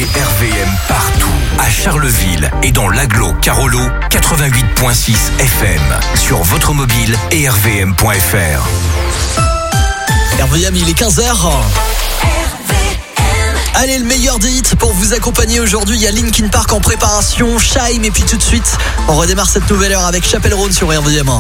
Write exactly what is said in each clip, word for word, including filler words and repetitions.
R V M partout, à Charleville et dans l'agglo Carolo, quatre-vingt-huit virgule six F M, sur votre mobile et r v m point f r. R V M, il est quinze heures. Allez, le meilleur des hits pour vous accompagner aujourd'hui. Il y a Linkin Park en préparation, Shime, et puis tout de suite, on redémarre cette nouvelle heure avec Chappell Roan sur R V M.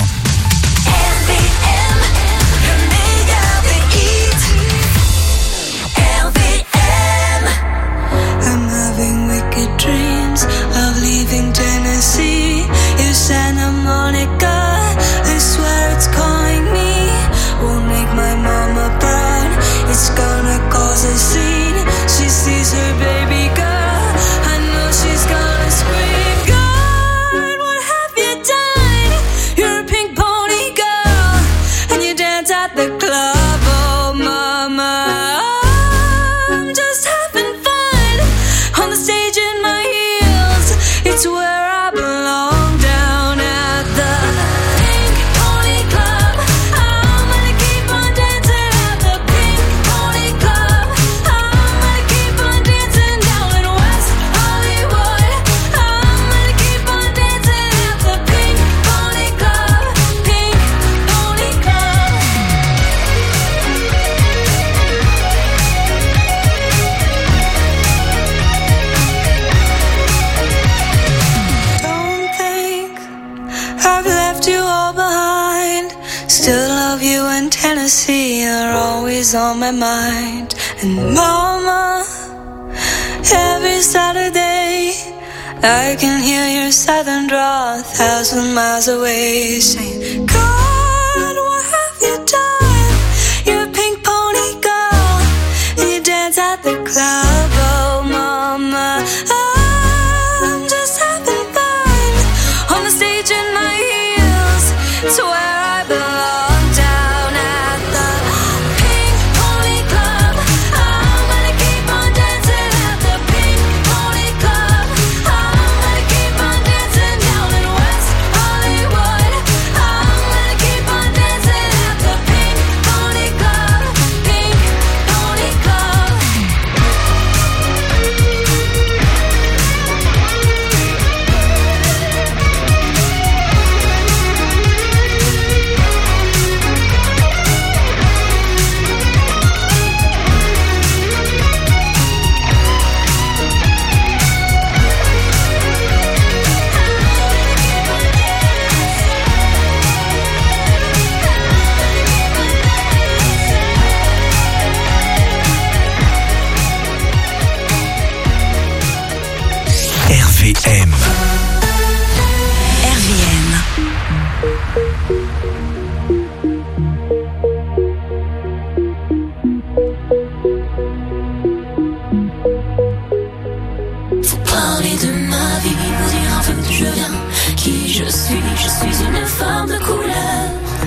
I'm having wicked dreams of leaving Tennessee. You Santa Monica, I swear it's calling me. Won't make my mama proud, it's gonna cause a scene. She sees her baby girl, I know she's gonna scream. God, what have you done? You're a pink pony girl, and you dance at the club. Oh mama, I'm just having fun on the stage in my heels. It's where I belong, down at the Pink Pony Club. I'm gonna keep on dancing at the Pink Pony Club. I'm gonna keep on dancing down in West Hollywood. I'm gonna keep on dancing at the Pink Pony Club. Pink Pony Club. Don't think I've left you all behind. Still love you in Tennessee, you're always on my mind. And mama, every Saturday I can hear your southern drawl a thousand miles away, saying, God, what have you done? You're a pink pony girl, and you dance at the club. Oh mama, I'm just having fun on the stage in my heels. It's where I belong, down at the Pink Pony Club. I'm gonna keep on dancing at the Pink Pony Club. I'm gonna keep on dancing down in West Hollywood. I'm gonna keep on dancing at the Pink Pony Club. Pink Pony Club. R V M. R V M. Faut parler de ma vie, vous dire un peu d'où je viens, qui je suis, je suis une femme de couleur.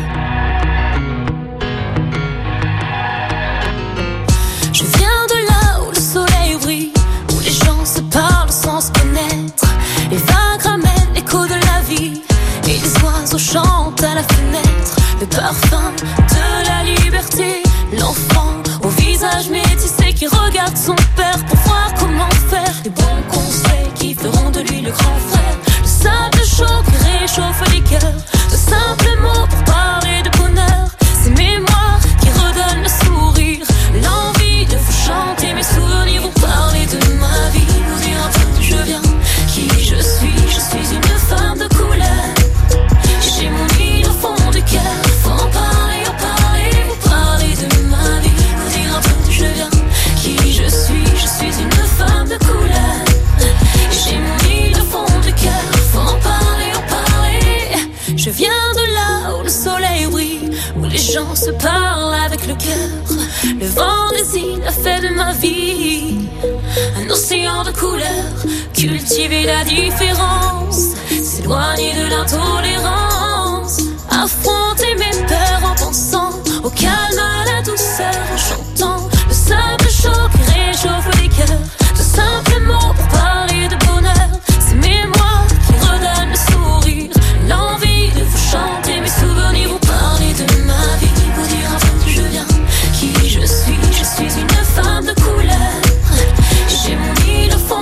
Je viens de là où le soleil brille, où les gens se parlent sans se connaître. Les vagues ramènent l'écho de la vie, et les oiseaux chantent à la fenêtre. Le parfum de la liberté, l'enfant au visage métissé qui regarde son père pour voir comment faire. Les bons conseils qui feront de lui le grand frère. Le sable chaud qui réchauffe les cœurs. De simples mots pour parler de bonheur. Ces mémoires qui redonnent le sourire, l'envie de vous chanter mes souvenirs. Vous parlez de ma vie, vous dire un peu d'où je viens, qui je suis, je suis une femme de couleur. J'ai mon île au fond du cœur. Faut en parler, en parler. Vous parlez de ma vie, vous dire un peu d'où je viens, qui je suis, je suis une femme de couleur. J'ai mon île au fond du cœur. Faut en parler, en parler. Je viens de là où le soleil brille, où les gens se parlent avec le cœur. Le vent des îles a fait de ma vie un océan de couleurs. Cultiver la différence, s'éloigner de l'intolérance. Affronter mes peurs en pensant au calme, à la douceur, en chantant le sable chaud qui réchauffe les cœurs. De simples mots pour parler de bonheur. Ces mémoires qui redonnent le sourire, l'envie de vous chanter mes souvenirs. Vous parlez de ma vie, vous dire un peu d'où je viens, qui je suis, je suis une femme de couleur. J'ai mon île au fond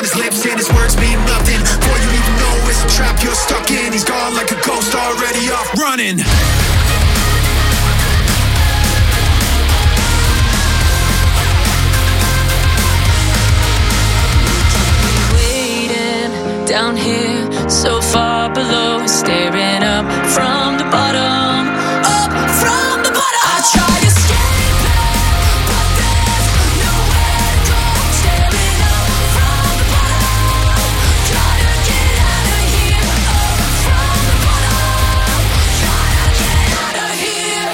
his lips and his words mean nothing. Before you even know it's a trap you're stuck in. He's gone like a ghost already off running. Waiting down here, so far below, staring up from the bottom, up from the bottom. I try to escape it, but there's nowhere to go. Staring up from the bottom, try to get out of here. Up from the bottom, try to get out of here.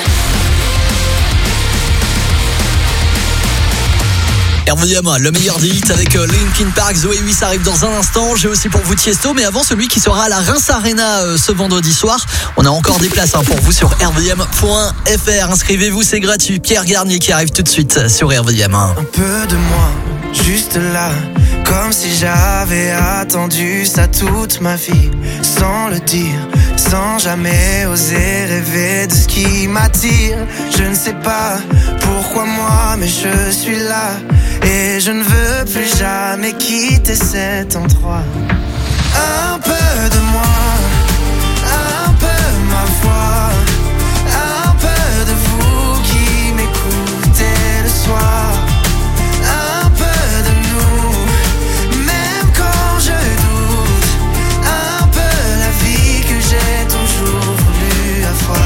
R V M, le meilleur des hits avec euh, Linkin Park. Zoé huit arrive dans un instant. J'ai aussi pour vous Tiesto, mais avant celui qui sera à la Reims Arena euh, ce vendredi soir. On a encore des places hein, pour vous sur r v m point f r. Inscrivez-vous, c'est gratuit. Pierre Garnier qui arrive tout de suite sur R V M. Un peu de moi, juste là, comme si j'avais attendu ça toute ma vie, sans le dire, sans jamais oser rêver de ce qui m'attire. Je ne sais pas pourquoi moi, mais je suis là. Et je ne veux plus jamais quitter cet endroit. Un peu de moi, un peu ma voix, un peu de vous qui m'écoutez le soir. Un peu de nous, même quand je doute. Un peu la vie que j'ai toujours voulu avoir.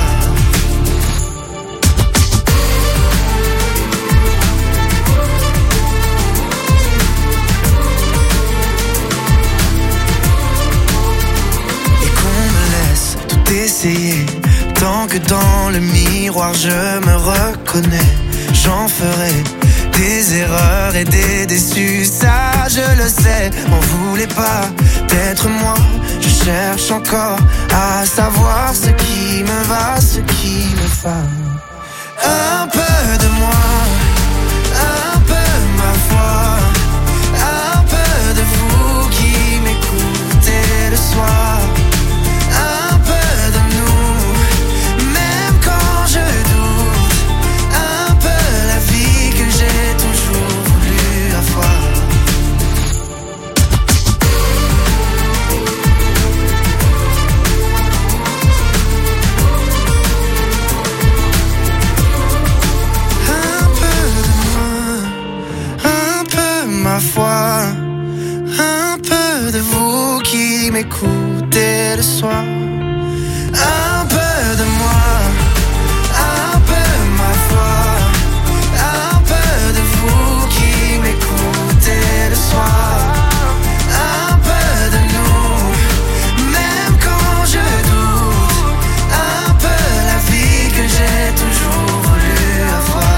Essayer, tant que dans le miroir je me reconnais, j'en ferai des erreurs et des déçus, ça je le sais. On voulait pas d'être moi, je cherche encore à savoir ce qui me va, ce qui me va. Un peu de moi, un peu ma voix, un peu de vous qui m'écoutez le soir. Ma foi, un peu de vous qui m'écoutez le soir. Un peu de moi, un peu ma foi, un peu de vous qui m'écoutez le soir. Un peu de nous, même quand je doute. Un peu la vie que j'ai toujours voulu avoir.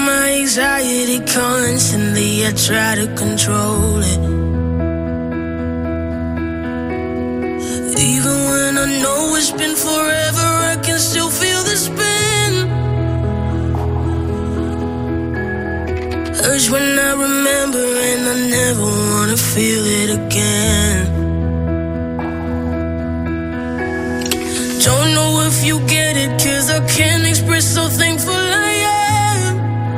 my anxiety constantly, I try to control it. Even when I know it's been forever, I can still feel the spin. Hurts when I remember and I never wanna feel it again. Don't know if you get it, cause I can't express how thankful I am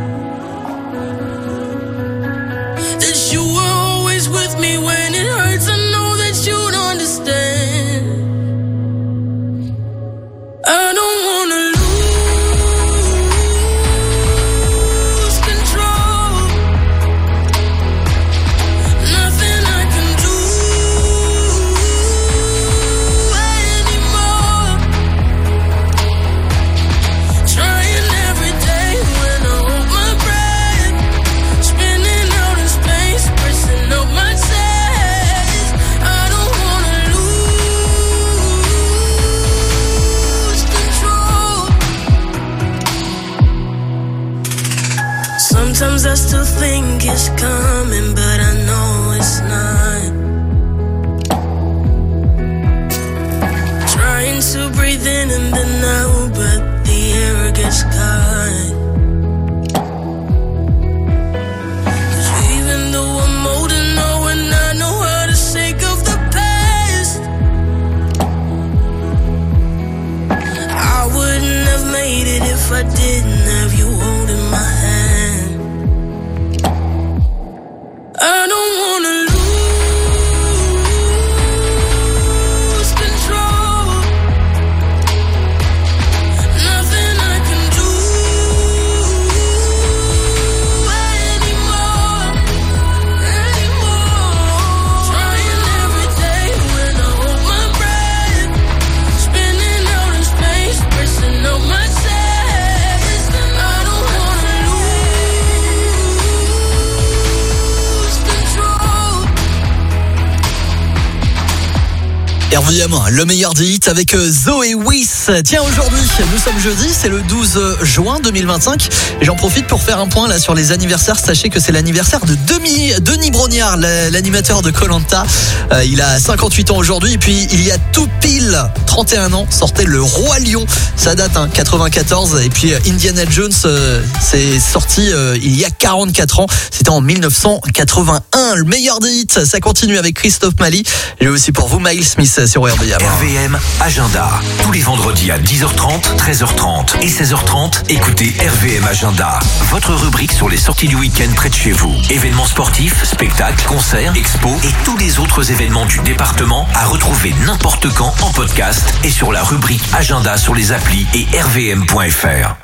that you were always with me when it hurts. I know that you'd understand. I don't wanna lose control. Nothing I can do anymore. Trying every day when I hold my breath, spinning out in space, pressing up my chest. I don't wanna lose control. Sometimes I still think it's coming, but I know it's not. Trying to breathe in and then out, but the air gets caught. 'Cause even though I'm older now and I know how to shake off the past, I wouldn't have made it if I didn't have you holding my hand. I don't wanna lose control. Nothing I can do anymore, anymore. Trying every day when I hold my breath, spinning out in space, pressing up my chest. I don't wanna lose control. R V M, le meilleur des hits avec euh, Zoé Wiss. Tiens, aujourd'hui, nous sommes jeudi, c'est le douze juin deux mille vingt-cinq. Et j'en profite pour faire un point là sur les anniversaires. Sachez que c'est l'anniversaire de Demi, Denis Brognard, la- l'animateur de Koh Lanta. Euh, il a cinquante-huit ans aujourd'hui. Et puis, il y a tout pile trente et un ans, sortait Le Roi Lion. Ça date, hein, quatre-vingt-quatorze. Et puis, euh, Indiana Jones, euh, c'est sorti euh, il y a quarante-quatre ans. C'était en mille neuf cent quatre-vingt-un. Le meilleur des hits, ça continue avec Christophe Mali. J'ai aussi pour vous Miles Smith sur R V M. R V M Agenda. Tous les vendredis à dix heures trente, treize heures trente et seize heures trente, écoutez R V M Agenda. Votre rubrique sur les sorties du week-end près de chez vous. Événements sportifs, spectacles, concerts, expos et tous les autres événements du département à retrouver n'importe quand en podcast et sur la rubrique Agenda sur les applis et r v m point f r.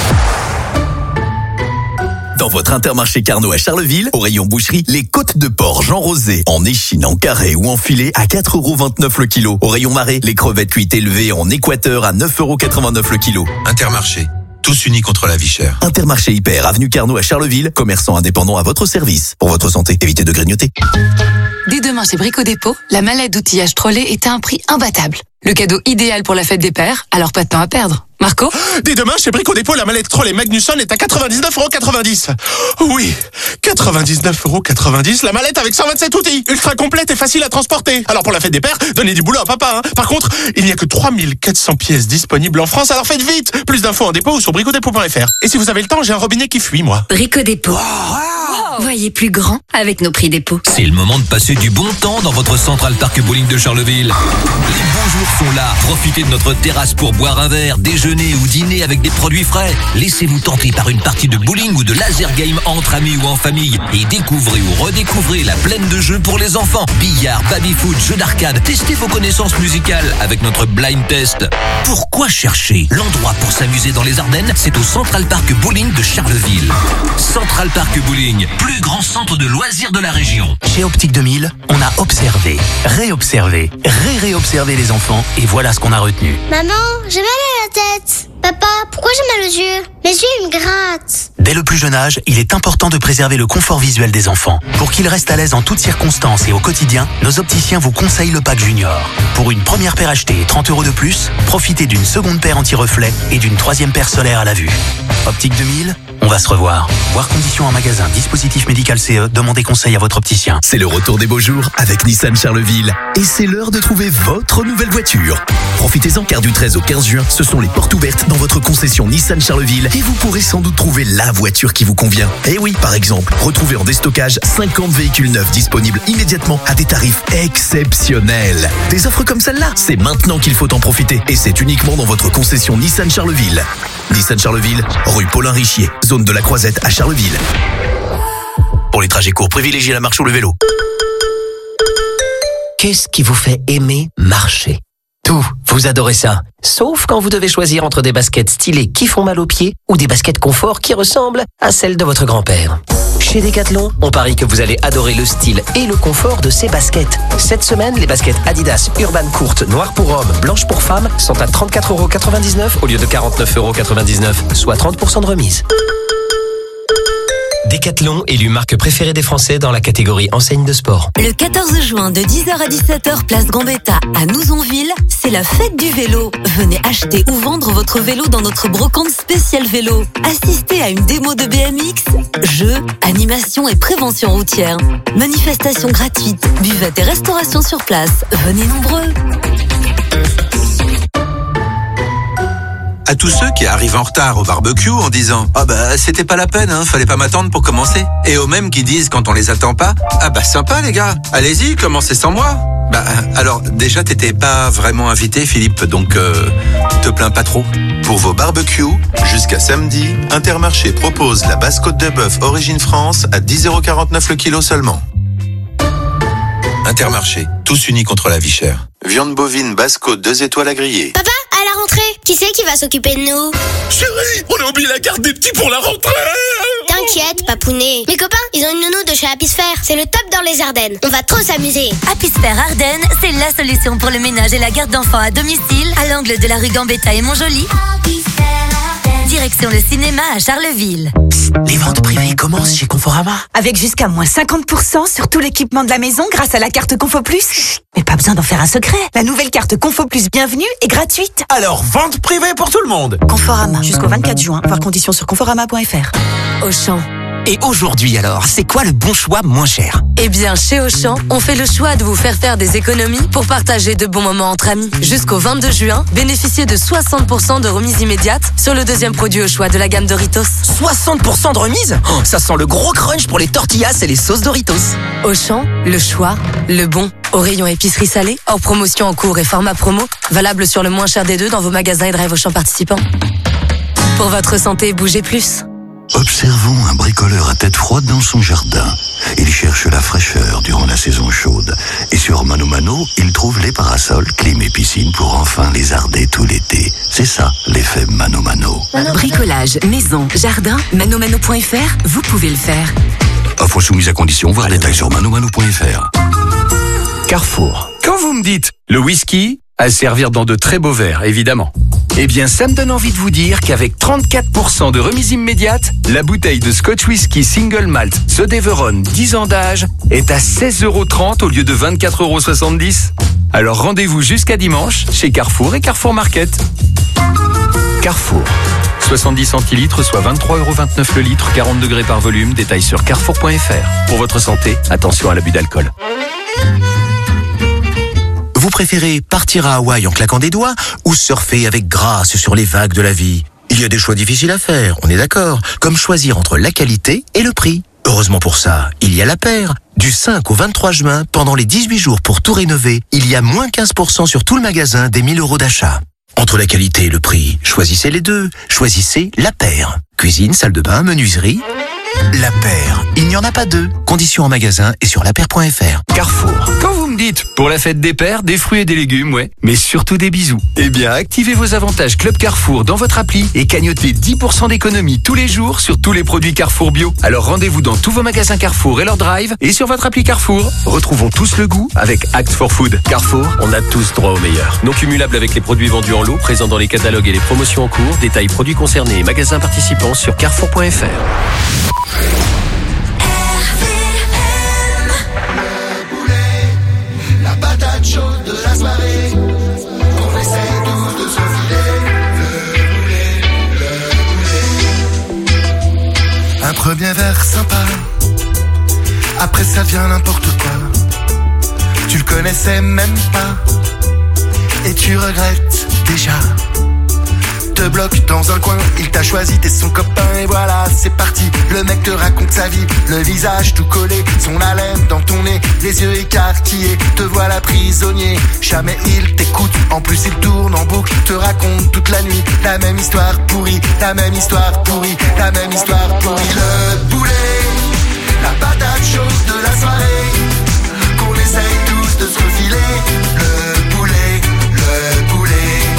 Dans votre Intermarché Carnot à Charleville, au rayon boucherie, les côtes de porc Jean Rosé, en échine, en carré ou en filet à quatre euros vingt-neuf le kilo. Au rayon marais, les crevettes cuites élevées en équateur à neuf euros quatre-vingt-neuf le kilo. Intermarché, tous unis contre la vie chère. Intermarché Hyper, avenue Carnot à Charleville, commerçant indépendant à votre service. Pour votre santé, évitez de grignoter. Dès demain chez Brico Dépôt, la mallette d'outillage Trolley est à un prix imbattable. Le cadeau idéal pour la fête des pères, alors pas de temps à perdre. Marco ? Dès demain, chez Brico Dépôt, la mallette Trolley Magnusson est à quatre-vingt-dix-neuf euros quatre-vingt-dix. Oui, quatre-vingt-dix-neuf euros quatre-vingt-dix, la mallette avec cent vingt-sept outils, ultra complète et facile à transporter. Alors pour la fête des pères, donnez du boulot à papa. Hein. Par contre, il n'y a que trois mille quatre cents pièces disponibles en France, alors faites vite. Plus d'infos en dépôt ou sur bricodépôt point f r. Et si vous avez le temps, j'ai un robinet qui fuit, moi. Brico Dépôt. Voyez plus grand avec nos prix dépôt. C'est le moment de passer du bon temps dans votre Central Park Bowling de Charleville. Les bons jours sont là. Profitez de notre terrasse pour boire un verre, déjeuner ou dîner avec des produits frais. Laissez-vous tenter par une partie de bowling ou de laser game entre amis ou en famille. Et découvrez ou redécouvrez la plaine de jeux pour les enfants. Billard, baby-foot, jeux d'arcade. Testez vos connaissances musicales avec notre blind test. Pourquoi chercher? L'endroit pour s'amuser dans les Ardennes, c'est au Central Park Bowling de Charleville. Central Park Bowling, plus grand centre de loisirs de la région. Chez Optique deux mille, on a observé, réobservé, ré-réobservé les enfants et voilà ce qu'on a retenu. Maman, j'ai mal à la tête. Papa, pourquoi j'ai mal aux yeux? Mes yeux, ils me grattent. Dès le plus jeune âge, il est important de préserver le confort visuel des enfants. Pour qu'ils restent à l'aise en toutes circonstances et au quotidien, nos opticiens vous conseillent le pack Junior. Pour une première paire achetée et trente euros de plus, profitez d'une seconde paire anti-reflet et d'une troisième paire solaire à la vue. Optique deux mille, On va se revoir. Voir conditions en magasin, dispositif médical C E, demandez conseil à votre opticien. C'est le retour des beaux jours avec Nissan Charleville. Et c'est l'heure de trouver votre nouvelle voiture. Profitez-en car du treize au quinze juin, ce sont les portes ouvertes dans votre concession Nissan Charleville et vous pourrez sans doute trouver la voiture qui vous convient. Et oui, par exemple, retrouvez en déstockage cinquante véhicules neufs disponibles immédiatement à des tarifs exceptionnels. Des offres comme celle-là, c'est maintenant qu'il faut en profiter et c'est uniquement dans votre concession Nissan Charleville. Nissan Charleville, rue Paulin-Richier, zone de la Croisette à Charleville. Pour les trajets courts, privilégiez la marche ou le vélo. Qu'est-ce qui vous fait aimer marcher ? Tout, vous adorez ça. Sauf quand vous devez choisir entre des baskets stylées qui font mal aux pieds ou des baskets confort qui ressemblent à celles de votre grand-père. Chez Decathlon, on parie que vous allez adorer le style et le confort de ces baskets. Cette semaine, les baskets Adidas Urban courtes, noires pour hommes, blanches pour femmes sont à trente-quatre euros quatre-vingt-dix-neuf au lieu de quarante-neuf euros quatre-vingt-dix-neuf, soit trente pour cent de remise. Decathlon, élu marque préférée des Français dans la catégorie enseigne de sport. Le quatorze juin de dix heures à dix-sept heures, place Gambetta à Nouzonville, c'est la fête du vélo. Venez acheter ou vendre votre vélo dans notre brocante spéciale vélo. Assistez à une démo de B M X, jeux, animation et prévention routière. Manifestation gratuite, buvette et restauration sur place. Venez nombreux. À tous ceux qui arrivent en retard au barbecue en disant « Ah bah c'était pas la peine, hein, fallait pas m'attendre pour commencer ». Et aux mêmes qui disent quand on les attend pas « Ah bah sympa les gars, allez-y, commencez sans moi ». Bah alors déjà t'étais pas vraiment invité Philippe, donc euh, te plains pas trop. Pour vos barbecues, jusqu'à samedi, Intermarché propose la basse côte de bœuf Origine France à dix euros quarante-neuf le kilo seulement. Intermarché, tous unis contre la vie chère. Viande bovine basse côte deux étoiles à griller. Papa, à la rentrée, qui c'est qui va s'occuper de nous? Chérie, on a oublié la garde des petits pour la rentrée. T'inquiète, papounet. Mes copains, ils ont une nounou de chez Apisphère. C'est le top dans les Ardennes. On va trop s'amuser. Apisphère Ardennes, c'est la solution pour le ménage et la garde d'enfants à domicile, à l'angle de la rue Gambetta et Montjoly. Direction le cinéma à Charleville. Les ventes privées commencent chez Conforama. Avec jusqu'à moins cinquante pour cent sur tout l'équipement de la maison grâce à la carte Confo Plus. Chut, mais pas besoin d'en faire un secret. La nouvelle carte Confo Plus Bienvenue est gratuite. Alors, vente privée pour tout le monde. Conforama, jusqu'au vingt-quatre juin. Voir conditions sur conforama point f r. Auchan. Et aujourd'hui alors, c'est quoi le bon choix moins cher? Eh bien, chez Auchan, on fait le choix de vous faire faire des économies pour partager de bons moments entre amis. Jusqu'au vingt-deux juin, bénéficiez de soixante pour cent de remise immédiate sur le deuxième produit au choix de la gamme Doritos. soixante pour cent de remise? Oh, ça sent le gros crunch pour les tortillas et les sauces Doritos. Auchan, le choix, le bon. Au rayon épicerie salée, hors promotion en cours et format promo, valable sur le moins cher des deux dans vos magasins et drive Auchan participants. Pour votre santé, bougez plus. Observons un bricoleur à tête froide dans son jardin. Il cherche la fraîcheur durant la saison chaude. Et sur Mano Mano, il trouve les parasols, clim et piscine pour enfin lézarder tout l'été. C'est ça, l'effet Mano Mano. Bricolage, maison, jardin, manomano point f r, vous pouvez le faire. Offre soumise à condition, voir détails sur manomano point f r. Carrefour. Quand vous me dites le whisky, à servir dans de très beaux verres, évidemment. Eh bien, ça me donne envie de vous dire qu'avec trente-quatre pour cent de remise immédiate, la bouteille de Scotch Whisky Single Malt Sodeveron dix ans d'âge est à seize euros trente au lieu de vingt-quatre euros soixante-dix. Alors rendez-vous jusqu'à dimanche chez Carrefour et Carrefour Market. Carrefour. soixante-dix centilitres, soit vingt-trois euros vingt-neuf le litre, quarante degrés par volume. Détail sur carrefour point f r. Pour votre santé, attention à l'abus d'alcool. Vous préférez partir à Hawaï en claquant des doigts ou surfer avec grâce sur les vagues de la vie? Il y a des choix difficiles à faire, on est d'accord, comme choisir entre la qualité et le prix. Heureusement pour ça, il y a La Paire. Du cinq au vingt-trois juin, pendant les dix-huit jours pour tout rénover, il y a moins quinze pour cent sur tout le magasin des mille euros d'achat. Entre la qualité et le prix, choisissez les deux. Choisissez La Paire. Cuisine, salle de bain, menuiserie. La Paire. Il n'y en a pas deux. Conditions en magasin et sur la paire point f r. Carrefour. Quand vous me dites, pour la fête des pères, des fruits et des légumes, ouais, mais surtout des bisous. Eh bien, activez vos avantages Club Carrefour dans votre appli et cagnotez dix pour cent d'économie tous les jours sur tous les produits Carrefour Bio. Alors rendez-vous dans tous vos magasins Carrefour et leur drive et sur votre appli Carrefour. Retrouvons tous le goût avec Act for Food. Carrefour, on a tous droit au meilleur. Non cumulable avec les produits vendus en lot, présents dans les catalogues et les promotions en cours. Détails produits concernés et magasins participants sur carrefour point f r. La patate chaude de la soirée, qu'on essaie tous de se filer. Le boulet, le boulet. never sympa. Après ça devient n'importe quoi. Tu le connaissais même pas. Et tu regrettes déjà. Te bloque dans un coin, il t'a choisi, t'es son copain et voilà, c'est parti. Le mec te raconte sa vie, le visage tout collé, son haleine dans ton nez, les yeux écarquillés, te voilà prisonnier. Jamais il t'écoute, en plus il tourne en boucle, te raconte toute la nuit la même histoire pourrie, la même histoire pourrie, la même histoire pourrie. Le boulet, la patate chaude de la soirée, qu'on essaye tous de se refiler. Le boulet, le boulet.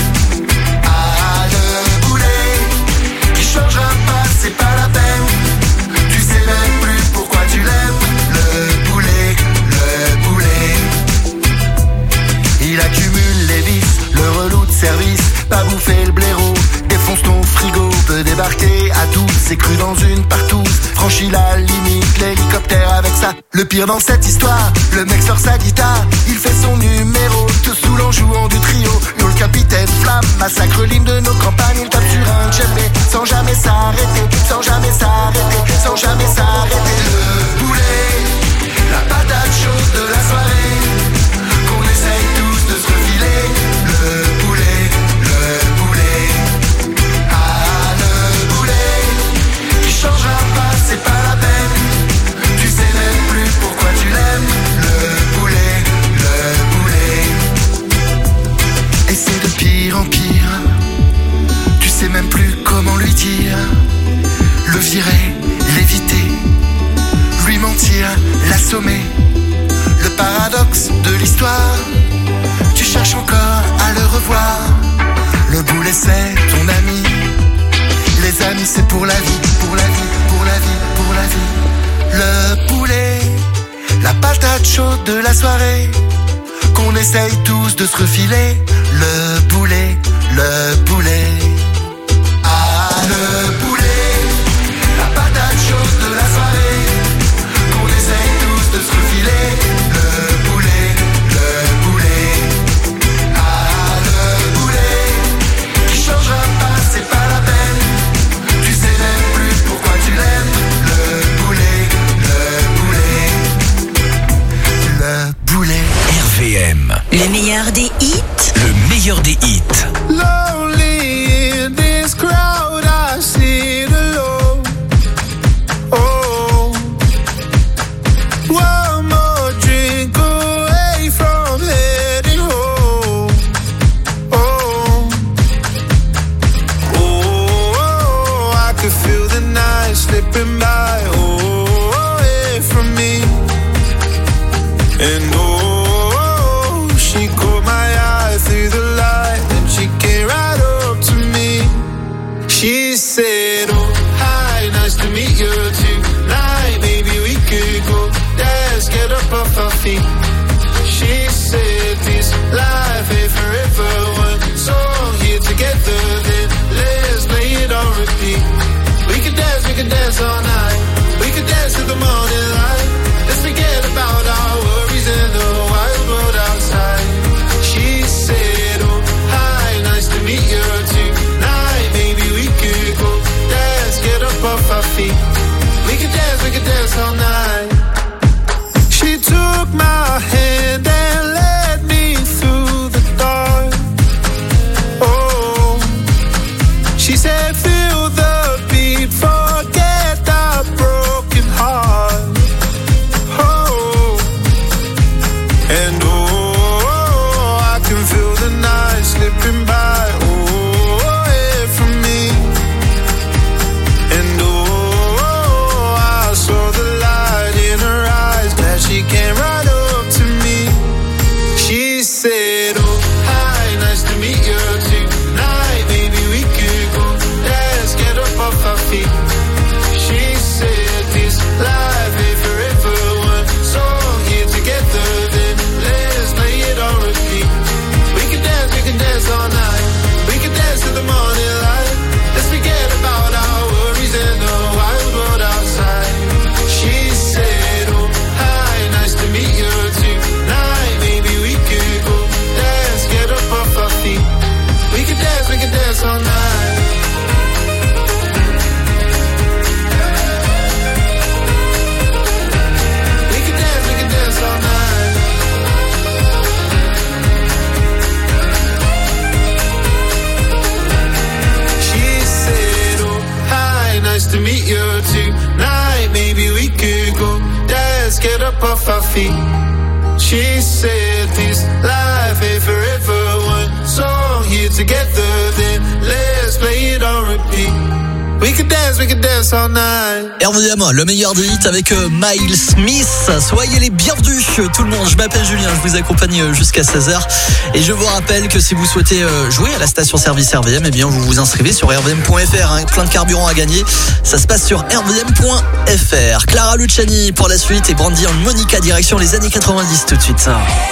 Changera pas, c'est pas la peine. Tu sais même plus pourquoi tu l'aimes. Le boulet, le boulet. Il accumule les vices, le relou de service, pas bouffer le blaireau, défonce ton frigo, peut débarquer à tous, c'est cru dans une partouze, franchit la limite, l'hélicoptère avec ça. Le pire dans cette histoire, le mec sort sa guitare, il fait son numéro, te saoule en jouant du trio. Yo le capitaine Flamme, massacre l'hymne de nos campagnes, il tape sur un djembé, sans jamais s'arrêter, sans jamais s'arrêter, sans jamais s'arrêter. Le boulet, la patate chaude de la soirée, qu'on essaye tous de se refiler. Le boulet, le boulet, ah le boulet, qui changera pas, c'est pas la peine. Tu sais même plus pourquoi tu l'aimes. Le boulet, le boulet. Et c'est de pire en pire. Tu sais même plus comment lui dire. Le virer, l'éviter, lui mentir, l'assommer. Le paradoxe de l'histoire, tu cherches encore à le revoir. Le boulet c'est ton ami. Les amis c'est pour la vie, pour la vie, pour la vie, pour la vie. Le boulet, la patate chaude de la soirée, qu'on essaye tous de se refiler. Le boulet, le boulet. Ah le boulet, la patate chaude de la soirée, qu'on essaye tous de se refiler. Le boulet, le boulet. Ah le boulet, qui changera pas, c'est pas la peine. Tu sais même plus pourquoi tu l'aimes. Le boulet, le boulet. Le boulet. R V M. Le meilleur des hits. Le meilleur des hits. Lonely in this crowd, I sit alone. Oh, one more drink away from heading home. Oh, oh, I could feel the night slipping by. Oh, away from me. And oh, she caught my eye through the light, and she off our feet. She said this life ain't forever. One song here together, then let's play it on repeat. We could dance, we could dance all night. R V M, le meilleur des hits avec euh, Miles Smith. Soyez les bienvenus tout le monde, je m'appelle Julien, je vous accompagne euh, jusqu'à seize heures. Et je vous rappelle que si vous souhaitez euh, jouer à la station-service R V M, eh bien vous vous inscrivez sur r v m point f r, hein, plein de carburant à gagner. Ça se passe sur r v m point f r. Clara Luciani pour la suite et Brandy and Monica direction les années quatre-vingt-dix tout de suite.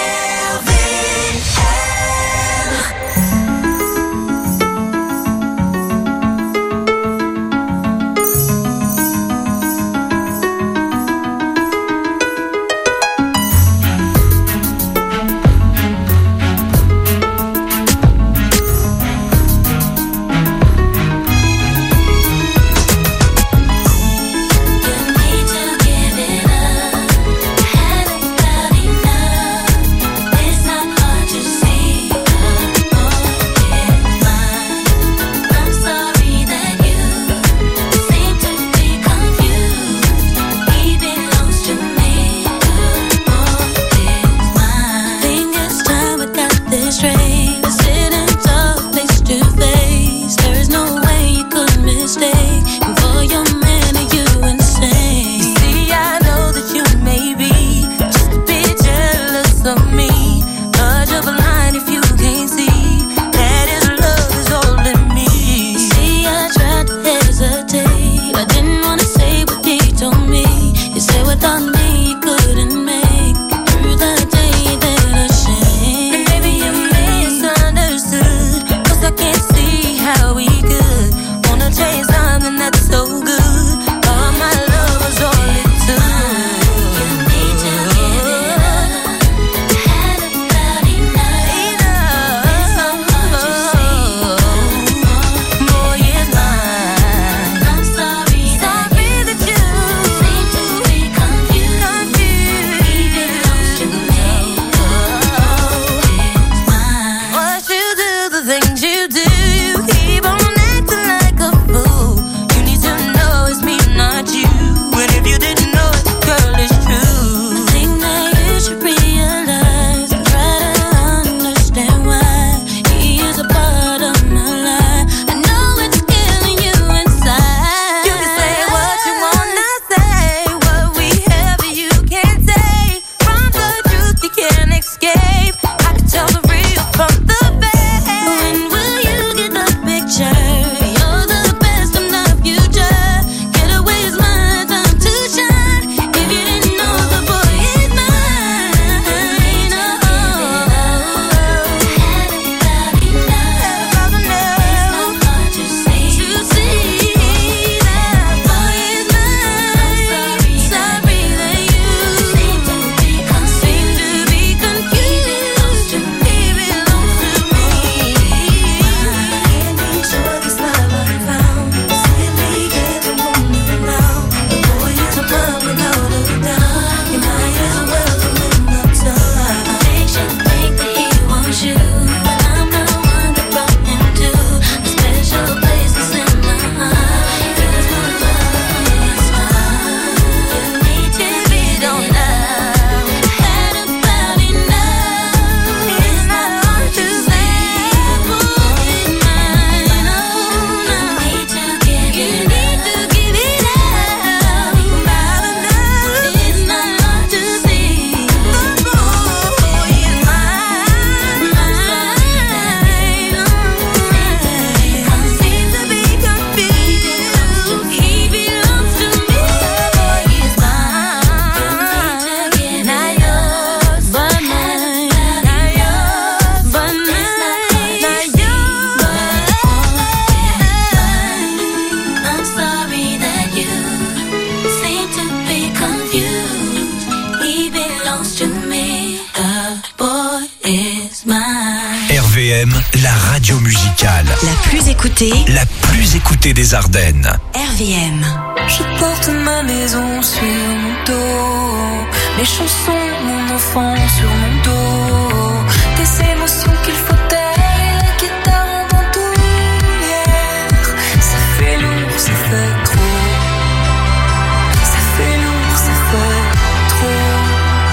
La radio musicale. La plus écoutée. La plus écoutée des Ardennes. R V M. Je porte ma maison sur mon dos, mes chansons, mon enfant sur mon dos, des émotions qu'il faut taire et la guitare en bandoulière. Ça fait lourd, ça fait trop. Ça fait lourd, ça fait trop.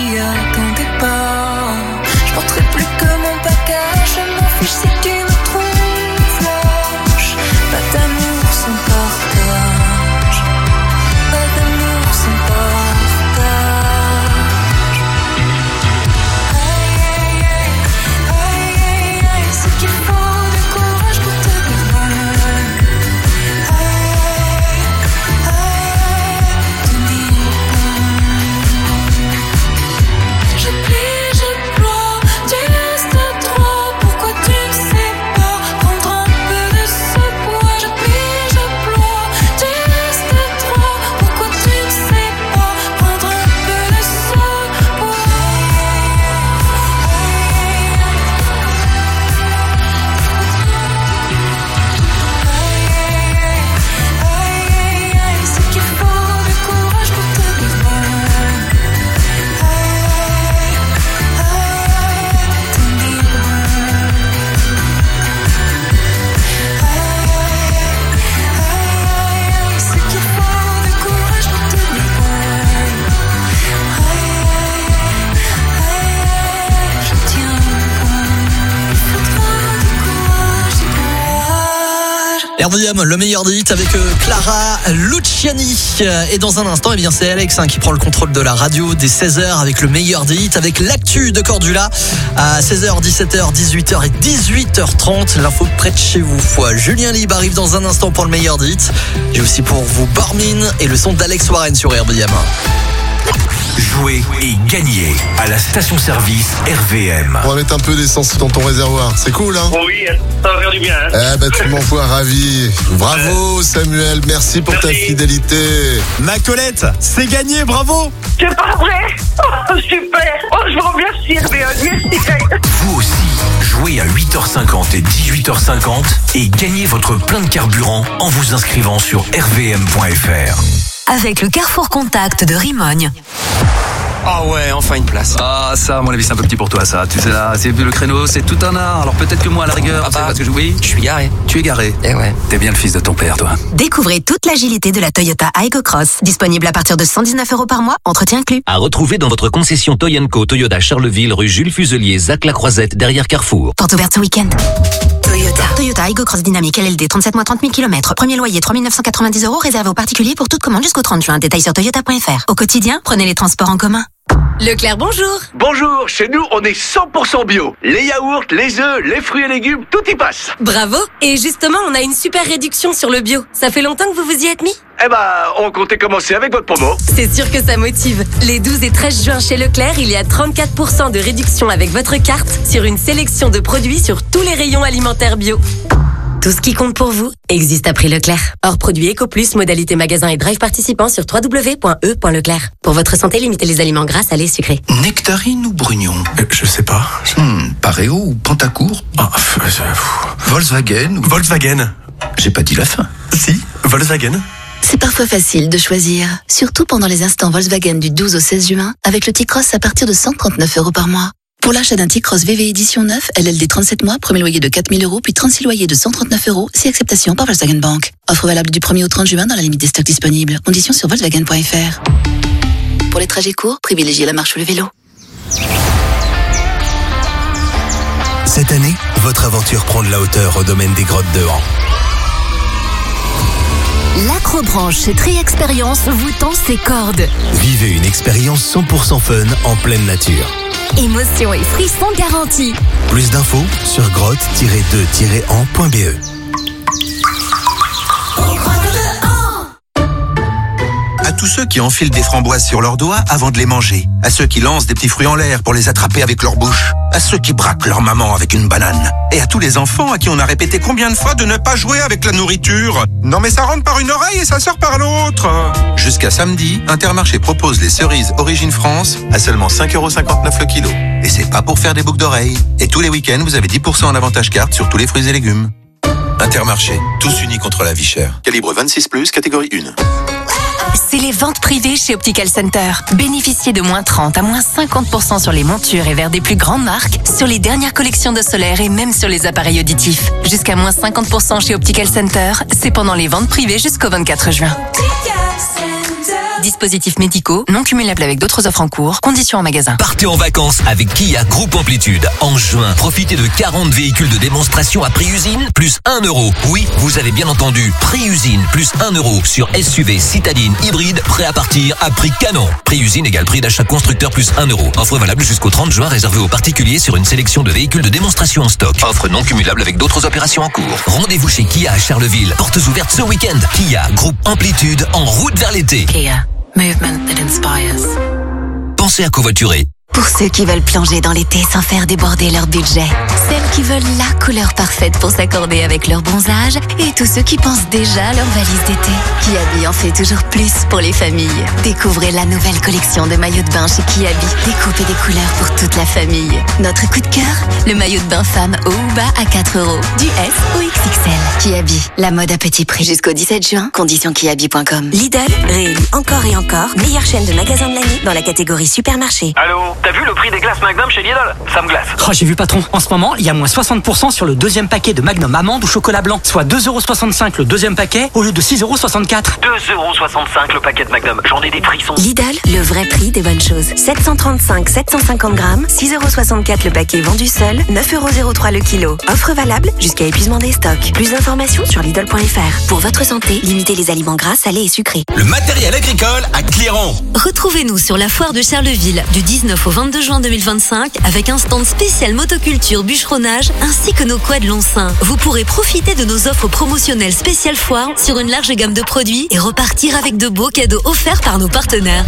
t'y attendais pas. Je porterai plus que mon bagage, je m'en fiche si tu me trouves lâche. Pas d'amour sans partage, pas d'amour sans partage. Aïe aïe aïe, aïe aïe aïe, c'est qu'il faut du courage pour te dire non. Aïe aïe aïe, te dire non. Je plie, je ploie, tu restes trop. Pourquoi tu ne sais pas prendre un peu de ce poids? Je plie, je ploie, tu restes trop. Pourquoi tu ne sais pas prendre un peu de ce poids? Aïe aïe aïe, c'est qu'il faut du courage pour te dire non. Aïe aïe, te dire non. Aïe aïe, c'est qu'il faut du courage pour te dire non. Aïe aïe, je tiens bon. Il faudra du courage, du courage. R V M, le meilleur des hits avec euh, Clara Luciani. Et dans un instant, eh bien, c'est Alex hein, qui prend le contrôle de la radio dès seize heures avec le meilleur des hits, avec l'actu de Cordula à seize heures, dix-sept heures, dix-huit heures et dix-huit heures trente. L'info près de chez vous. Julien Libre arrive dans un instant pour le meilleur des hits. J'ai aussi pour vous Barmin et le son d'Alex Warren sur R V M. Jouez et gagnez à la station-service R V M. On va mettre un peu d'essence dans ton réservoir. C'est cool, hein? Oui, ça va faire du bien. Hein. Eh ben, tu m'envoies ravi. Bravo, Samuel. Merci pour Merci. ta fidélité. Ma Colette, c'est gagné, bravo. C'est pas vrai? Oh, super. Oh, je vous remercie, R V M. Merci. Vous aussi, jouez à huit heures cinquante et dix-huit heures cinquante et gagnez votre plein de carburant en vous inscrivant sur r v m point f r. Avec le Carrefour Contact de Rimogne. Ah ouais, enfin une place. Ah ça, à mon avis, c'est un peu petit pour toi, ça. Tu sais là, c'est vu le créneau, c'est tout un art. Alors peut-être que moi, à la rigueur, tu sais pas ce que je oui. Je suis garé. Tu es garé. Eh ouais. T'es bien le fils de ton père, toi. Découvrez toute l'agilité de la Toyota Aygo Cross. Disponible à partir de cent dix-neuf euros par mois, entretien inclus. À retrouver dans votre concession Toy and Co Toyota Charleville, rue Jules Fuselier, Zac la Croisette, derrière Carrefour. Porte ouverte ce week-end. Toyota. Toyota Aygo Cross Dynamique L L D, trente-sept mois, trente mille kilomètres. Premier loyer, trois mille neuf cent quatre-vingt-dix euros, réservé aux particuliers pour toute commande jusqu'au trente juin. Détails sur toyota point f r. Au quotidien, prenez les transports en commun. Leclerc, bonjour. Bonjour, chez nous on est cent pour cent bio. Les yaourts, les œufs, les fruits et légumes, tout y passe. Bravo. Et justement, on a une super réduction sur le bio. Ça fait longtemps que vous vous y êtes mis? Eh ben, on comptait commencer avec votre promo. C'est sûr que ça motive. Les douze et treize juin chez Leclerc, il y a trente-quatre pour cent de réduction avec votre carte sur une sélection de produits sur tous les rayons alimentaires bio. Tout ce qui compte pour vous existe à prix Leclerc. Hors produit EcoPlus, modalité magasin et drive participant sur w w w point e point leclerc. Pour votre santé, limitez les aliments gras, salés, sucrés. Nectarine ou Brugnon euh, Je sais pas. Hmm, Pareo ou Pantacourt ah, euh, Volkswagen ou... Volkswagen. J'ai pas dit la fin. Si, Volkswagen. C'est parfois facile de choisir, surtout pendant les instants Volkswagen du douze au seize juin, avec le T-Cross à partir de cent trente-neuf euros par mois. Pour l'achat d'un T-Cross V V édition neuf, L L D trente-sept mois, premier loyer de quatre mille euros, puis trente-six loyers de cent trente-neuf euros, si acceptation par Volkswagen Bank. Offre valable du premier au trente juin dans la limite des stocks disponibles. Conditions sur volkswagen point f r. Pour les trajets courts, privilégiez la marche ou le vélo. Cette année, votre aventure prend de la hauteur au domaine des grottes de Han. L'Acrobranche chez Tri Expérience vous tend ses cordes. Vivez une expérience cent pour cent fun en pleine nature. Émotion et frissons garantis. Plus d'infos sur grotte tiret deux tiret han point b e. À tous ceux qui enfilent des framboises sur leurs doigts avant de les manger. À ceux qui lancent des petits fruits en l'air pour les attraper avec leur bouche. À ceux qui braquent leur maman avec une banane. Et à tous les enfants à qui on a répété combien de fois de ne pas jouer avec la nourriture. Non mais ça rentre par une oreille et ça sort par l'autre. Jusqu'à samedi, Intermarché propose les cerises Origine France à seulement cinq euros cinquante-neuf le kilo. Et c'est pas pour faire des boucles d'oreilles. Et tous les week-ends, vous avez dix pour cent en avantage carte sur tous les fruits et légumes. Intermarché, tous unis contre la vie chère. Calibre vingt-six plus, catégorie un. C'est les ventes privées chez Optical Center. Bénéficiez de moins trente à moins cinquante pour cent sur les montures et verres des plus grandes marques, sur les dernières collections de solaire et même sur les appareils auditifs. Jusqu'à moins cinquante pour cent chez Optical Center, c'est pendant les ventes privées jusqu'au vingt-quatre juin. Optical Center. Dispositifs médicaux, non cumulables avec d'autres offres en cours, conditions en magasin. Partez en vacances avec Kia Groupe Amplitude. En juin, profitez de quarante véhicules de démonstration à prix usine, plus un euro. Oui, vous avez bien entendu, prix usine, plus un euro sur S U V citadine hybride, prêt à partir à prix canon. Prix usine égale prix d'achat constructeur plus un euro. Offre valable jusqu'au trente juin, réservée aux particuliers sur une sélection de véhicules de démonstration en stock. Offre non cumulable avec d'autres opérations en cours. Rendez-vous chez Kia à Charleville. Portes ouvertes ce week-end. Kia Groupe Amplitude, en route vers l'été. Kia, movement that inspires. Pensez à covoiturer. Pour ceux qui veulent plonger dans l'été sans faire déborder leur budget. Celles qui veulent la couleur parfaite pour s'accorder avec leur bronzage. Et tous ceux qui pensent déjà à leur valise d'été. Kiabi en fait toujours plus pour les familles. Découvrez la nouvelle collection de maillots de bain chez Kiabi. Découpez des couleurs pour toute la famille. Notre coup de cœur, le maillot de bain femme haut ou bas à quatre euros. Du S au X X L. Kiabi, la mode à petit prix. Jusqu'au dix-sept juin, conditions kiabi point com. Lidl réélu encore et encore meilleure chaîne de magasins de l'année dans la catégorie supermarché. Allô, t'as vu le prix des glaces Magnum chez Lidl? Ça me glace. Oh, j'ai vu patron. En ce moment, il y a moins soixante pour cent sur le deuxième paquet de Magnum amande ou chocolat blanc, soit deux euros soixante-cinq le deuxième paquet au lieu de six euros soixante-quatre. deux euros soixante-cinq le paquet de Magnum. J'en ai des frissons. Lidl, le vrai prix des bonnes choses. sept cent trente-cinq sept cent cinquante grammes, six euros soixante-quatre le paquet vendu seul, neuf euros zéro trois le kilo. Offre valable jusqu'à épuisement des stocks. Plus d'informations sur Lidl point F R. Pour votre santé, limitez les aliments gras, salés et sucrés. Le matériel agricole à Cléron. Retrouvez-nous sur la foire de Charleville du dix-neuf au vingt-deux juin deux mille vingt-cinq avec un stand spécial motoculture bûcheronnage ainsi que nos quads Loncin. Vous pourrez profiter de nos offres promotionnelles spéciales foire sur une large gamme de produits et repartir avec de beaux cadeaux offerts par nos partenaires.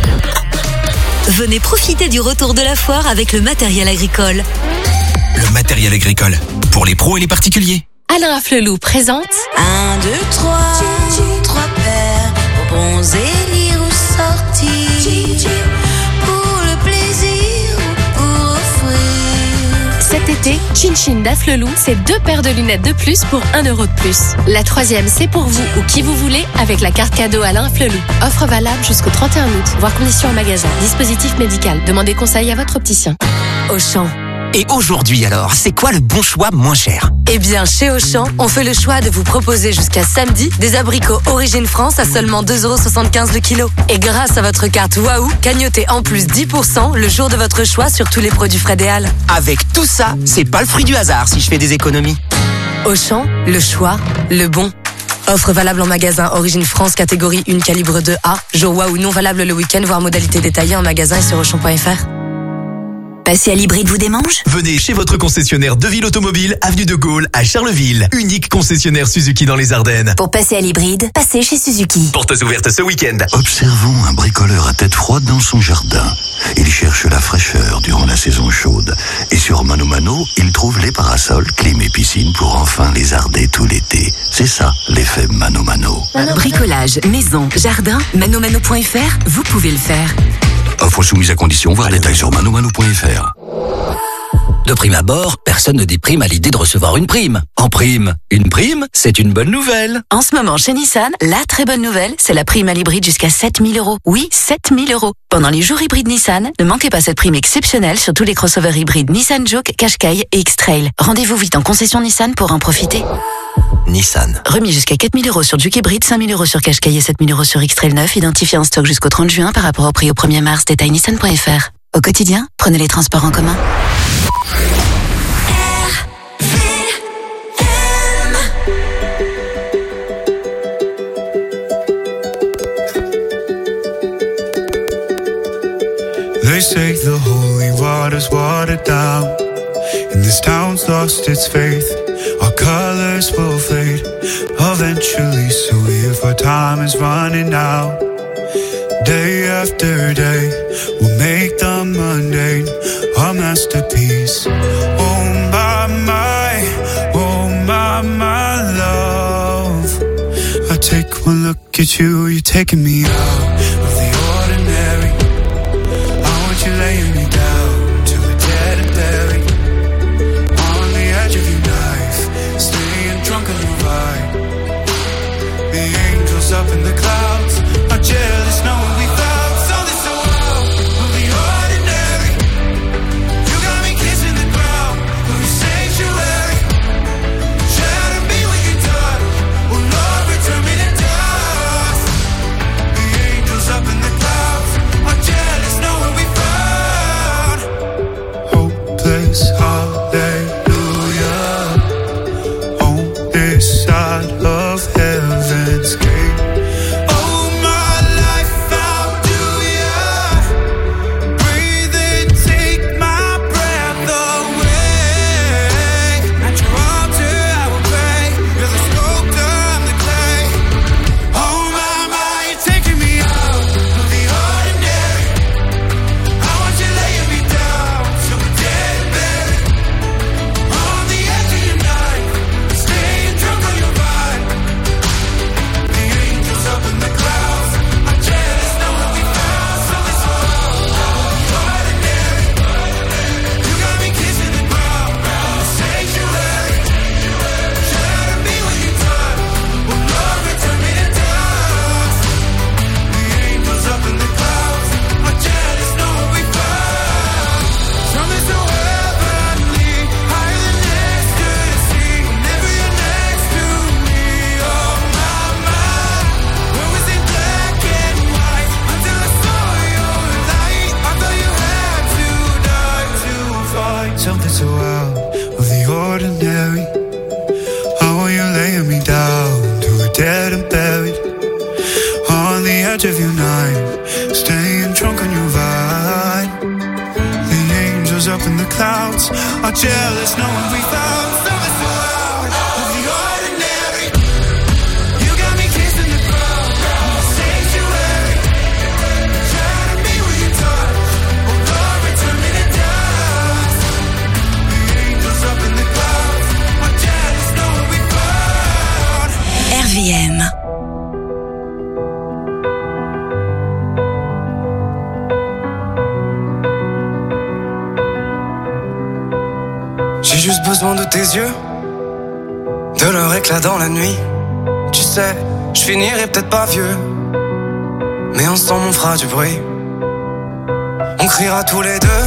Venez profiter du retour de la foire avec le matériel agricole. Le matériel agricole, pour les pros et les particuliers. Alain Afflelou présente Un, deux, trois, trois paires pour bronzer, lire ou sortir. Pour le plaisir ou pour offrir. cet été, Chin Chin d'Afflelou, c'est deux paires de lunettes de plus pour un euro de plus. La troisième, c'est pour vous ou qui vous voulez avec la carte cadeau Alain Afflelou. Offre valable jusqu'au trente et un août, voire conditions en magasin. Dispositif médical. Demandez conseil à votre opticien. Auchan. Et aujourd'hui alors, c'est quoi le bon choix moins cher? Eh bien, chez Auchan, on fait le choix de vous proposer jusqu'à samedi des abricots Origine France à seulement deux euros soixante-quinze le kilo. Et grâce à votre carte Waouh, cagnotez en plus dix pour cent le jour de votre choix sur tous les produits frais des Halles. Avec tout ça, c'est pas le fruit du hasard si je fais des économies. Auchan, le choix, le bon. Offre valable en magasin Origine France catégorie un calibre deux A. Jour Waouh non valable le week-end, voire modalité détaillée en magasin et sur auchan point F R. Passer à l'hybride vous démange? Venez chez votre concessionnaire Deville Automobile, avenue de Gaulle à Charleville. Unique concessionnaire Suzuki dans les Ardennes. Pour passer à l'hybride, passez chez Suzuki. Portes ouvertes ce week-end. Observons un bricoleur à tête froide dans son jardin. Il cherche la fraîcheur durant la saison chaude. Et sur Mano Mano, il trouve les parasols, clim et piscine pour enfin les arder tout l'été. C'est ça, l'effet Mano Mano. Bricolage, maison, jardin, manomano point F R, vous pouvez le faire. Offre soumise à condition, voir détails sur manomano point F R. De prime abord, personne ne déprime à l'idée de recevoir une prime. En prime, une prime, c'est une bonne nouvelle. En ce moment, chez Nissan, la très bonne nouvelle, c'est la prime à l'hybride jusqu'à sept mille euros. Oui, sept mille euros. Pendant les jours hybrides Nissan, ne manquez pas cette prime exceptionnelle sur tous les crossovers hybrides Nissan Juke, Qashqai et X-Trail. Rendez-vous vite en concession Nissan pour en profiter. Nissan. Remis jusqu'à quatre mille euros sur Juke hybride, cinq mille euros sur Qashqai et sept mille euros sur X-Trail neuf, identifié en stock jusqu'au trente juin par rapport au prix au premier mars. Détail nissan point F R. Au quotidien, prenez les transports en commun. They say the holy water's watered down, and this town's lost its faith. Our colors will fade eventually, so if our time is running out, day after day, we'll make the mundane our masterpiece. Oh my, my, oh my, my love, I take one look at you, you're taking me out of the ordinary. You're laying me down to a dead and buried on the edge of your knife, staying drunk on the ride. The angels up in the clouds are jealous knowing we found something so wild of the ordinary. You got me kissing the ground of your sanctuary. Shatter me when you're done. Will love return me to dust? The angels up in the clouds. something so out of the ordinary. How are you laying me down to a dead and buried? On the edge of your night, staying drunk on your vibe. The angels up in the clouds are jealous knowing we found something so out of the ordinary. You got me kissing the ground, the sanctuary. Trying to be with your touch, oh Lord, return me to dust. The angels up in the clouds are jealous knowing we found R V M. J'ai juste besoin de tes yeux, de leur éclat dans la nuit. Tu sais, je finirai peut-être pas vieux, mais ensemble on fera du bruit. On criera tous les deux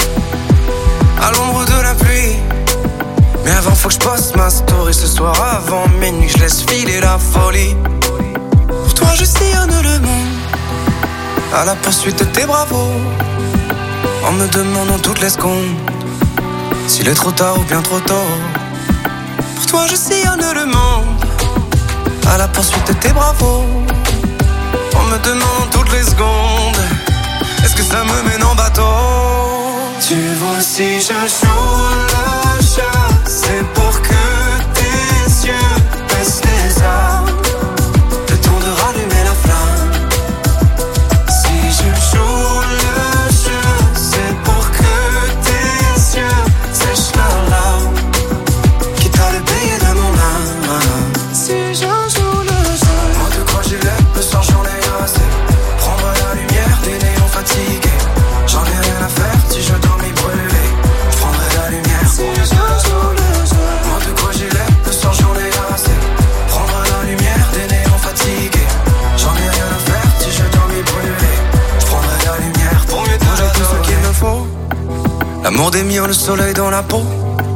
à l'ombre de la pluie. Mais avant faut que je poste ma story ce soir avant minuit, je laisse filer la folie. Pour toi je sillonne le monde à la poursuite de tes bravos, en me demandant toutes les secondes s'il est trop tard ou bien trop tôt. Pour toi je sillonne le monde à la poursuite de tes bravos, en me demandant toutes les secondes est-ce que ça me mène en bateau. Tu vois si je joue le jeu, c'est pour que tes yeux baissent les armes, le temps de rallumer la flamme. Si je joue le jeu, c'est pour que tes yeux sèchent leurs larmes, quitte à le payer de mon âme. Si je joue le jeu, moi de quoi j'ai l'air, le soir j'en ai assez. Prendre la lumière des néons fatigués, j'en ai rien à faire si je dois m'y brûler. Je prendrai la lumière si je joue le jeu. Moi de quoi j'ai l'air, le soir j'en ai assez. Prendre la lumière des néons fatigués, j'en ai rien à faire si je dois m'y brûler. Je prendrai la lumière pour mieux te j'ai tout ce qu'il me faut. L'amour des miens, le soleil dans la peau.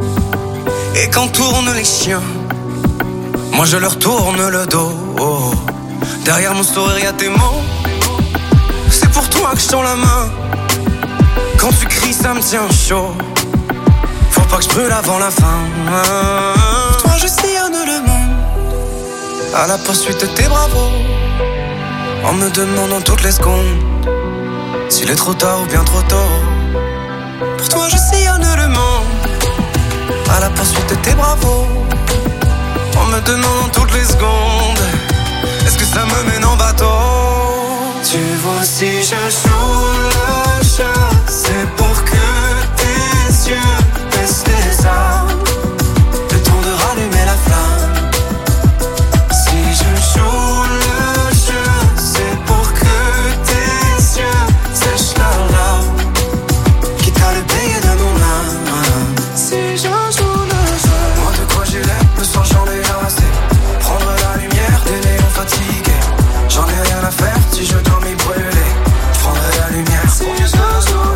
Et quand tournent les chiens, moi je leur tourne le dos. Oh. Derrière mon sourire y'a tes mots, c'est pour toi que je tends la main. Quand tu cries ça me tient chaud, faut pas que je brûle avant la fin. Pour toi je sillonne le monde à la poursuite de tes bravos, en me demandant toutes les secondes s'il est trop tard ou bien trop tôt. Pour toi je sillonne le monde à la poursuite de tes bravos, en me demandant toutes les secondes est-ce que ça me mène en bateau. Tu vois si je joue le jeu, c'est pour que tes yeux baissent les armes, le temps de rallumer la flamme. Si je joue le jeu, c'est pour que tes yeux sèchent leurs larmes, quitte à le payer de mon âme. Si je joue le jeu, moi de quoi j'ai l'air, le soir j'en ai assez. Prendre la lumière des néons fatigués, j'en ai rien à faire si je dois m'y brûler. Je prendrai la lumière si je joue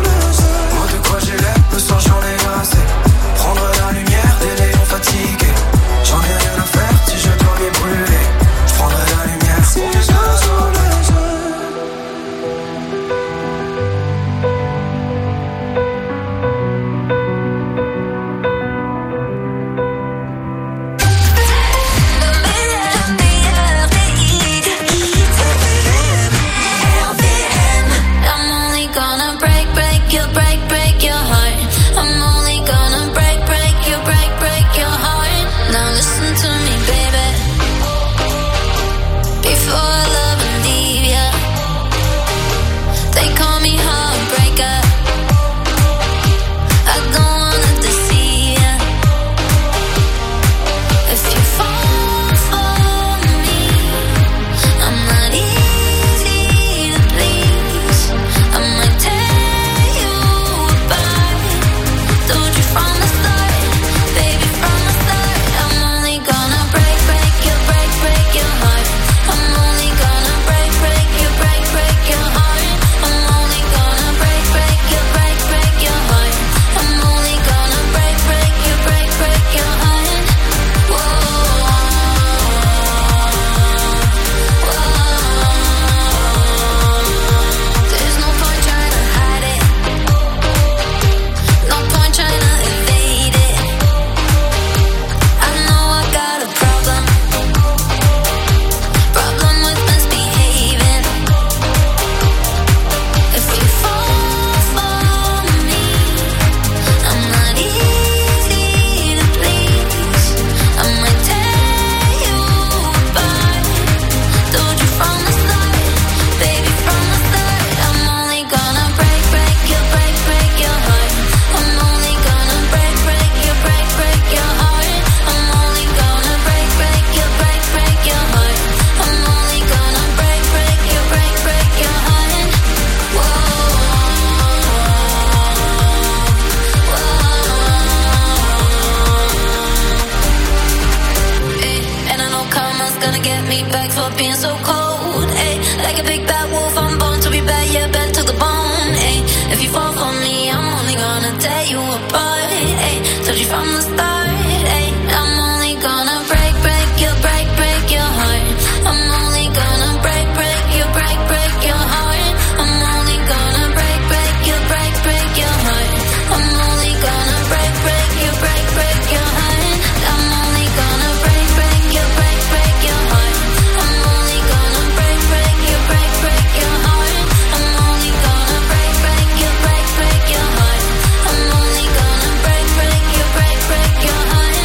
me back for being so cold. Ay, like a big bad wolf, I'm born to be bad, yeah, bad to the bone. Ay, if you fall for me, I'm only gonna tear you apart. Ay, told you from the start. Ay, I'm only gonna break, break your, break, break your heart. I'm only gonna break, break your, break, break your heart. I'm only gonna break, break your, break, break your heart. I'm only gonna break, break your, break, break your heart. I'm only gonna break, break your, break, break your heart. I'm only gonna break, break your, break, break your heart. I'm only gonna break, break your, break, break your heart. I'm only gonna break, break your, break, break your heart.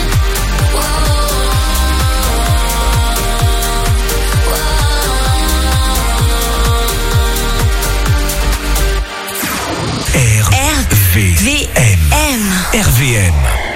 R V M. R V M.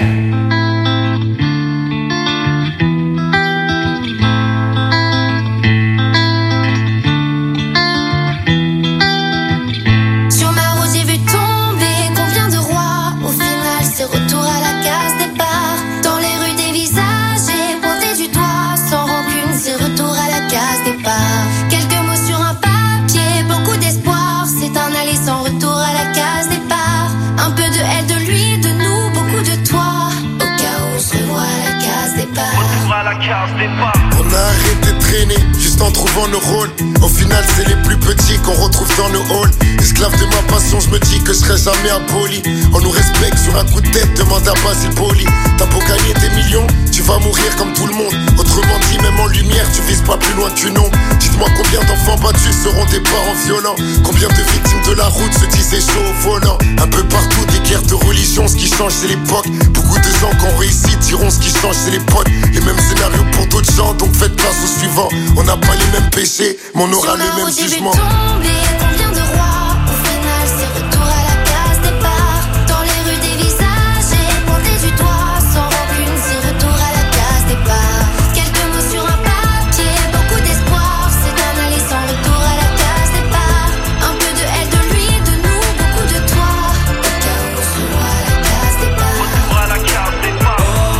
Sur ma route j'ai vu tomber combien de rois. Au final c'est retour à la case départ. Dans les rues des visages j'ai pointé du doigt. Sans rancune c'est retour à la case départ. Quelques mots sur un papier, beaucoup d'espoir. C'est un aller sans retour à la case départ. Un peu de elle, de lui, de nous, beaucoup de toi. Au cas où on se revoit à la case départ. Retour à la case départ. On a arrêté de traîner juste en trouvant nos rôles. Au final c'est les plus petits qu'on retrouve dans nos halls. Esclave de ma passion, je me dis que je serai jamais aboli. On nous respecte sur un coup de tête, demande à Basile Boli. T'as beau gagner des millions, tu vas mourir comme tout le monde. Autrement dit, même en lumière, tu vises pas plus loin que tu non. Dites-moi combien d'enfants battus seront des parents violents. Combien de victimes de la route se disaient chaud au volant. Un peu partout des guerres de religion, ce qui change c'est l'époque. Beaucoup de gens qui ont réussi diront ce qui change c'est les potes. Les mêmes scénarios pour d'autres gens, donc faites place au suivant. On n'a pas les mêmes péchés, mais on aura le même jugement. Combien de rois, au final c'est retour à la case départ. Dans les rues des visages, j'ai pointé du doigt. Sans rancune, c'est retour à la case départ. Quelques mots sur un papier, beaucoup d'espoir. C'est un aller sans retour à la case départ. Un peu de elle, de lui, de nous, beaucoup de toi. Au cas où on se revoit à la case départ. Retour à la case départ.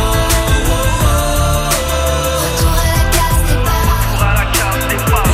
Retour à la case départ. Retour à la case départ.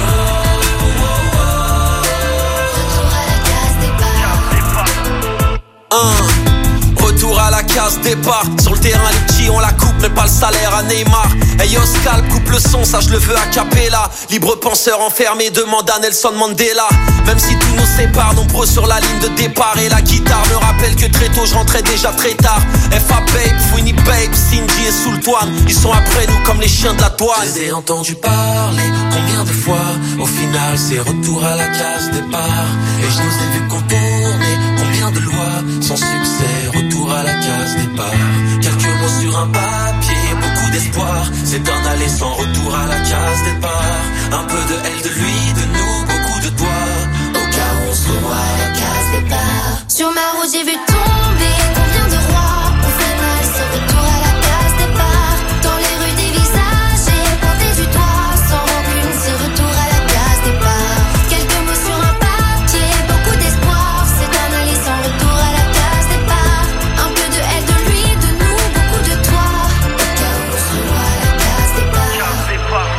Un retour à la case départ. Sur le terrain les petits on la coupe mais pas le salaire à Neymar. Hey Oscar coupe le son, ça je le veux a cappella. Libre penseur enfermé demande à Nelson Mandela. Même si tout nous sépare, nombreux sur la ligne de départ. Et la guitare me rappelle que très tôt je rentrais déjà très tard. F A Babe, Fouini Babe, Cindy et Sultwan. Ils sont après nous comme les chiens de la douane. Je les ai entendus parler combien de fois. Au final c'est retour à la case départ. Et je nous ai vu contourner combien de lois. Sans succès, retour à la case départ. Quelques mots sur un papier, beaucoup d'espoir. C'est un aller sans retour à la case départ. Un peu de elle, de lui, de nous, beaucoup de toi. Au cas où on se revoit à la case départ. Sur ma route j'ai vu tomber combien de rois. Au final c'est retour à la case départ. Dans les rues des visages j'ai pointé du doigt. Sans rancune c'est retour à la case départ. Quelques mots sur un papier, beaucoup d'espoir. C'est un aller sans retour à la case départ. Un peu de elle, de lui, de nous, beaucoup de toi. Au cas où on se revoit à la case départ.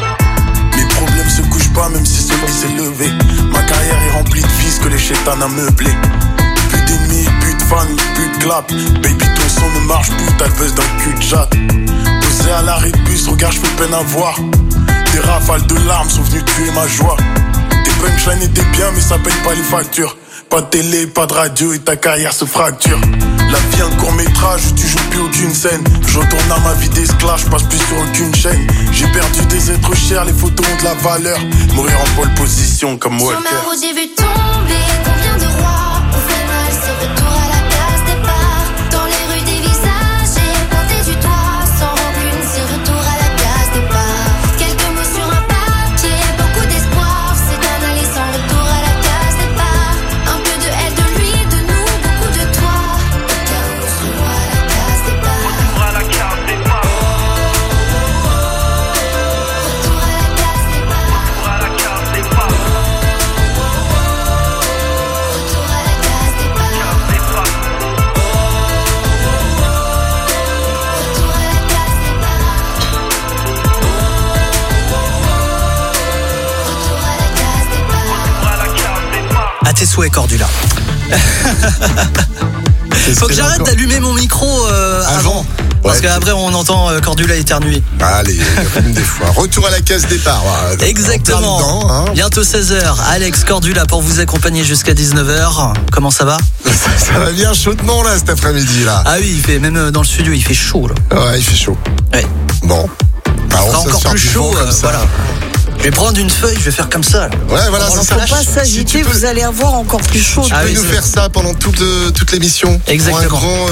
Les problèmes se couchent pas même si celui s'est levé. Ma carrière est remplie de vices que les chétans a meublé. Plus d'ennemis, plus de fans, plus de clap. Baby ton son ne marche plus, t'as le buzz d'un cul de jatte. Posé à l'arrêt de bus, regarde je fais peine à voir. Des rafales de larmes sont venues tuer ma joie. Tes punchlines étaient bien mais ça paye pas les factures. Pas de télé, pas de radio et ta carrière se fracture. La vie un court métrage où tu joues plus aucune scène. Je retourne à ma vie d'esclave, je passe plus sur aucune chaîne. J'ai perdu des êtres chers, les photos ont de la valeur. Mourir en pole position comme Walker. Sur ma route j'ai vu tomber combien de rois. Au final c'est retour à la case départ. Dans les rues des visages j'ai pointé du doigt. Sans rancune c'est retour à la case départ. Quelques mots sur un papier, beaucoup d'espoir. C'est un aller sans retour à la case départ. Un peu de elle, de lui, de nous, beaucoup de toi. Au cas où on se revoit à la case départ. Retour à la case départ. Retour à la case départ. Retour à la case départ. souhait, Cordula. Faut que j'arrête d'allumer mon micro euh, avant. avant. Parce ouais, qu'après on entend euh, Cordula éternuer. Allez, des fois. Retour à la case départ. Voilà. Exactement. Dedans, hein. Bientôt seize heures. Alex, Cordula pour vous accompagner jusqu'à dix-neuf heures. Comment ça va? ça, ça va bien chaudement là cet après-midi là. Ah oui, il fait même dans le studio, il fait chaud là. Ouais, il fait chaud. Ouais. Bon. Alors, on encore plus chaud. Euh, voilà. Je vais prendre une feuille, je vais faire comme ça. Là. Ouais, voilà, c'est ça. Faut pas s'agiter, si peux... vous allez avoir encore plus chaud. Tu ah peux oui, nous faire ça pendant toute, le, toute l'émission. Exactement. Pour un grand